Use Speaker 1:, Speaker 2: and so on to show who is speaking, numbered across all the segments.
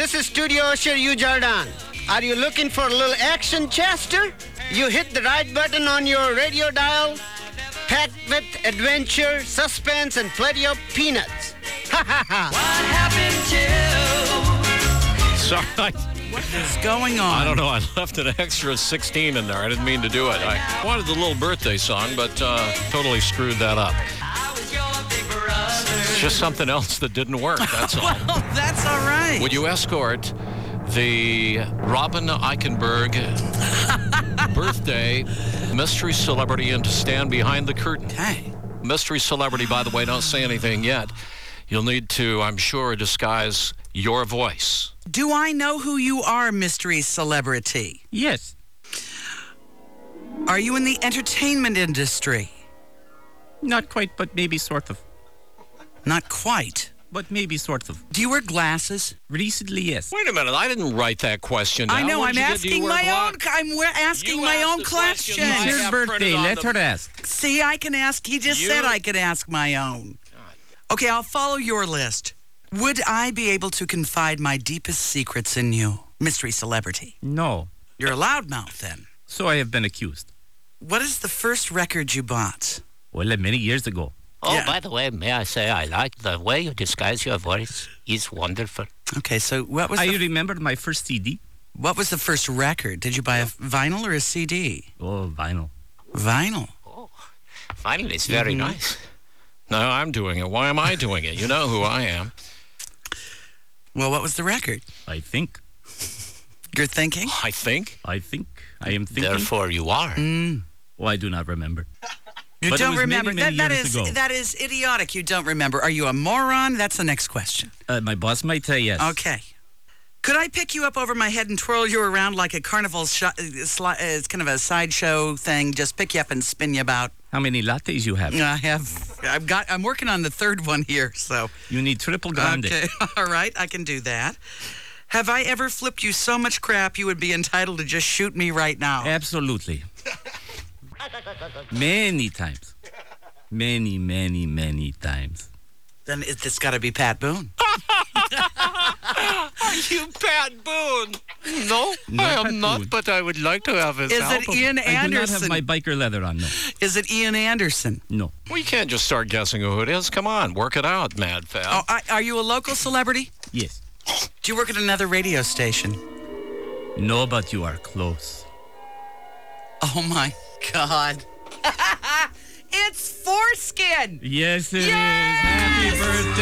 Speaker 1: this is Studio Usher U Jordan. Are you looking for a little action, Chester? You hit the right button on your radio dial, packed with adventure, suspense, and plenty of peanuts. Ha ha ha.
Speaker 2: Sorry.
Speaker 3: What is going on?
Speaker 2: I don't know. I left an extra 16 in there. I didn't mean to do it. I wanted the little birthday song, but totally screwed that up. It's just something else that didn't work. That's all.
Speaker 3: Well, that's all right.
Speaker 2: Would you escort the Robin Eichenberg birthday mystery celebrity in to stand behind the curtain?
Speaker 3: Okay.
Speaker 2: Mystery celebrity, by the way, don't say anything yet. You'll need to, I'm sure, disguise your voice.
Speaker 3: Do I know who you are, mystery celebrity?
Speaker 4: Yes.
Speaker 3: Are you in the entertainment industry?
Speaker 4: Not quite, but maybe sort of.
Speaker 3: Not quite.
Speaker 4: But maybe sort of.
Speaker 3: Do you wear glasses?
Speaker 4: Recently, yes.
Speaker 2: Wait a minute. I didn't write that question down.
Speaker 3: I know.
Speaker 2: What'd
Speaker 3: I'm
Speaker 2: you get? Do you
Speaker 3: asking
Speaker 2: wear
Speaker 3: my own.
Speaker 2: glasses?
Speaker 3: I'm asking
Speaker 2: You
Speaker 3: my
Speaker 2: asked
Speaker 3: own
Speaker 2: the
Speaker 3: question.
Speaker 2: question. I
Speaker 4: It's your
Speaker 2: have
Speaker 4: birthday.
Speaker 2: printed on
Speaker 4: Let
Speaker 2: the-
Speaker 4: her ask.
Speaker 3: See, I can ask. He just said I could ask my own. Okay, I'll follow your list. Would I be able to confide my deepest secrets in you, mystery celebrity?
Speaker 4: No.
Speaker 3: You're a loudmouth, then.
Speaker 4: So I have been accused.
Speaker 3: What is the first record you bought?
Speaker 4: Well, many years ago.
Speaker 5: Oh,
Speaker 3: Yeah.
Speaker 5: by the way, may I say I like the way you disguise your voice. It's wonderful.
Speaker 3: Okay, so what was
Speaker 4: I remember my first CD.
Speaker 3: the first record? Did you buy a vinyl or a CD?
Speaker 4: Oh, vinyl.
Speaker 3: Vinyl.
Speaker 5: Oh, finally, it's very nice.
Speaker 2: No, I'm doing it. Why am I doing it? You know who I am.
Speaker 3: Well, what was the record?
Speaker 4: I think.
Speaker 3: You're thinking?
Speaker 2: I think.
Speaker 4: I am thinking.
Speaker 5: Therefore, you are.
Speaker 4: Oh, I do not remember.
Speaker 3: You
Speaker 4: But it
Speaker 3: don't
Speaker 4: was
Speaker 3: remember.
Speaker 4: many years ago.
Speaker 3: That is idiotic. You don't remember. Are you a moron? That's the next question.
Speaker 4: My boss might say yes.
Speaker 3: Okay. Could I pick you up over my head and twirl you around like a carnival it's kind of a sideshow thing? Just pick you up and spin you about.
Speaker 4: How many lattes you have?
Speaker 3: I'm working on the third one here, so.
Speaker 4: You need triple grande.
Speaker 3: Okay, all right, I can do that. Have I ever flipped you so much crap you would be entitled to just shoot me right now?
Speaker 4: Absolutely. Many times. Many, many, many times.
Speaker 3: Then it's got to be Pat Boone.
Speaker 2: Are you Pat Boone? No,
Speaker 4: Not
Speaker 2: I
Speaker 4: Pat
Speaker 2: am not,
Speaker 4: Boone.
Speaker 2: but I would like to have his
Speaker 3: Is
Speaker 2: album.
Speaker 3: it Ian
Speaker 4: I do not have
Speaker 3: Anderson?
Speaker 4: my biker leather on, no.
Speaker 3: Is it Ian Anderson?
Speaker 4: No.
Speaker 2: Well, you can't just start guessing who it is. Come on, work it out, Mad Fab.
Speaker 3: Oh, are you a local celebrity?
Speaker 4: Yes.
Speaker 3: Do you work at another radio station?
Speaker 4: No, but you are close.
Speaker 3: Oh, my God. It's Foreskin.
Speaker 4: Yes, it is.
Speaker 3: Yes!
Speaker 4: Happy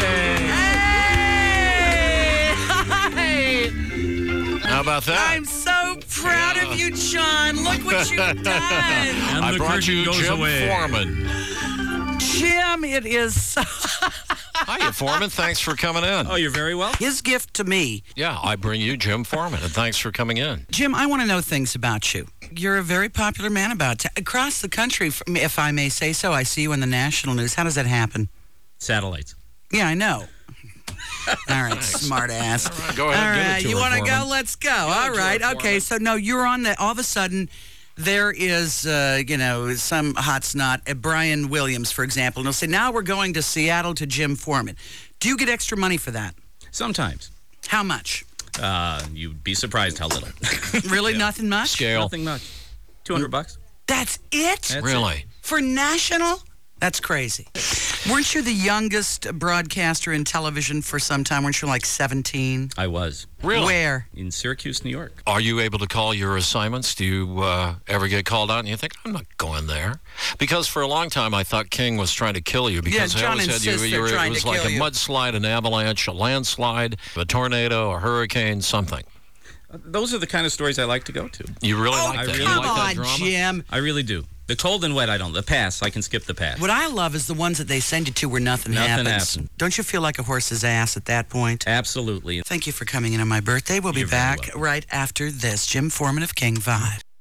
Speaker 4: birthday.
Speaker 3: Hey!
Speaker 2: How about that?
Speaker 3: I'm so proud of you, John. Look what you've done.
Speaker 4: And
Speaker 2: I
Speaker 4: the
Speaker 2: brought
Speaker 4: curtain
Speaker 2: you
Speaker 4: goes
Speaker 2: Jim
Speaker 4: away.
Speaker 2: Foreman.
Speaker 3: Jim, it is so...
Speaker 2: Hiya, Foreman. Thanks for coming in.
Speaker 4: Oh, you're very well.
Speaker 3: His gift to me.
Speaker 2: Yeah, I bring you Jim Foreman, and thanks for coming in.
Speaker 3: Jim, I want to know things about you. You're a very popular man across the country, if I may say so. I see you in the national news. How does that happen?
Speaker 4: Satellites.
Speaker 3: Yeah, I know. All right, smart ass.
Speaker 2: All right, go ahead,
Speaker 3: All
Speaker 2: give it
Speaker 3: right,
Speaker 2: to
Speaker 3: you
Speaker 2: her,
Speaker 3: want to go?
Speaker 2: Foreman.
Speaker 3: Let's go. All
Speaker 2: it to
Speaker 3: right,
Speaker 2: her,
Speaker 3: okay.
Speaker 2: Foreman.
Speaker 3: So, no, you're on the, all of a sudden, there is, some hot snot, Brian Williams, for example, and he'll say, now we're going to Seattle to Jim Foreman. Do you get extra money for that?
Speaker 4: Sometimes.
Speaker 3: How much?
Speaker 4: You'd be surprised how little.
Speaker 3: Really, nothing much?
Speaker 2: Scale.
Speaker 4: Nothing much. $200.
Speaker 3: That's it?
Speaker 4: That's
Speaker 2: Really?
Speaker 3: For national? That's crazy. Weren't you the youngest broadcaster in television for some time? Weren't you like 17?
Speaker 4: I was.
Speaker 2: Really?
Speaker 3: Where?
Speaker 4: In Syracuse, New York.
Speaker 2: Are you able to call your assignments? Do you ever get called out and you think, I'm not going there? Because for a long time, I thought King was trying to kill you because
Speaker 3: Yeah,
Speaker 2: they
Speaker 3: John
Speaker 2: always said
Speaker 3: insists they're
Speaker 2: it
Speaker 3: trying
Speaker 2: was
Speaker 3: to
Speaker 2: like
Speaker 3: kill
Speaker 2: a
Speaker 3: you.
Speaker 2: mudslide, an avalanche, a landslide, a tornado, a hurricane, something.
Speaker 4: Those are the kind of stories I like to go to.
Speaker 2: You really
Speaker 3: Oh,
Speaker 2: like that?
Speaker 4: really
Speaker 2: You
Speaker 3: come
Speaker 2: like that
Speaker 3: on,
Speaker 2: drama?
Speaker 3: Jim.
Speaker 4: I really do. The cold and wet, I don't. The pass, I can skip the pass.
Speaker 3: What I love is the ones that they send you to where nothing
Speaker 4: Nothing
Speaker 3: happens.
Speaker 4: happens.
Speaker 3: Don't you feel like a horse's ass at that point?
Speaker 4: Absolutely.
Speaker 3: Thank you for coming in on my birthday. We'll be
Speaker 4: You're very
Speaker 3: back
Speaker 4: welcome.
Speaker 3: right after this. Jim Foreman of King Vibe.